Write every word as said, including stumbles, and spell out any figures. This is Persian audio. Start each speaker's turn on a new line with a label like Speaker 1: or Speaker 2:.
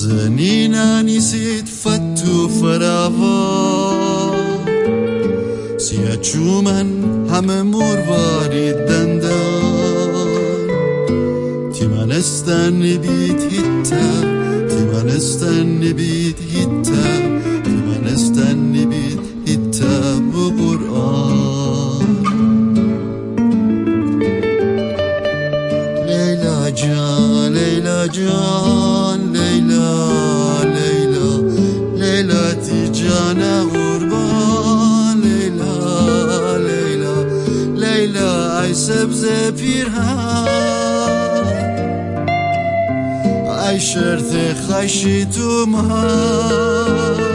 Speaker 1: نازنینە نیسیت فەت و فراوان سیە چوومەن هەمە مورواری دەندان تیمەنستان نبیت هیتە تیمەنستان نبیت هیتە تیمەنستان نبیت هیتە بۆ قورئان لەیلا جان لەیلا جان لەیلا لەیلا لەیلاتی جانە قوربان لەیلا لەیلا لەیلا ئای سەبزە پیرهان ئای شەرتێ خەشی تومهان